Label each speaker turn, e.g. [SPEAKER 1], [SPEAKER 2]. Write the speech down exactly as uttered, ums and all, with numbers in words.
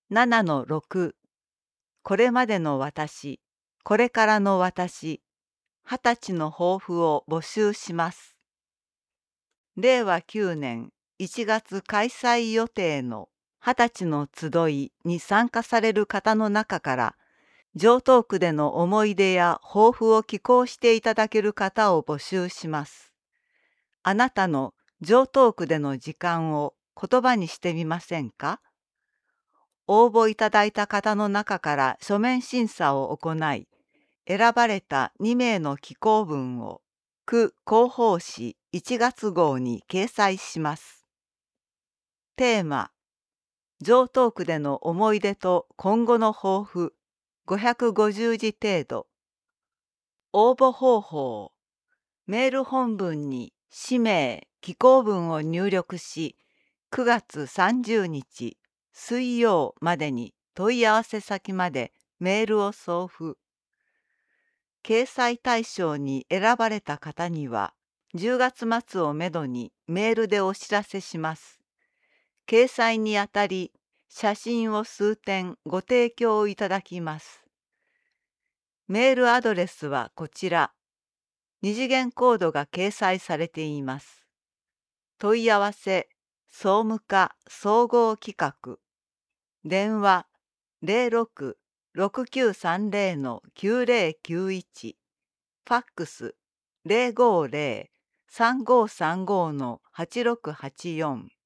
[SPEAKER 1] ななのろく、これまでの私、これからの私、はたちの抱負を募集します。れいわきゅうねんいちがつ開催予定のはたちの集いに参加される方の中から、城東区での思い出や抱負を寄稿していただける方を募集します。あなたの城東区での時間を言葉にしてみませんか？応募いただいた方の中から書面審査を行い、選ばれたにめいの寄稿文を区広報誌いちがつ号に掲載します。テーマ、城東区での思い出と今後の抱負、ごひゃくごじゅうじ程度。応募方法、メール本文に氏名、寄稿文を入力し、くがつさんじゅうにち水曜までに問い合わせ先までメールを送付。掲載対象に選ばれた方には、じゅうがつ末をめどにメールでお知らせします。掲載にあたり、写真を数点ご提供いただきます。メールアドレスはこちら。二次元コードが掲載されています。問い合わせ、総務課総合企画。電話ゼロろく ろくきゅうさんゼロ きゅうゼロきゅういち。ファックスゼロごゼロ さんごさんご はちろくはちよん。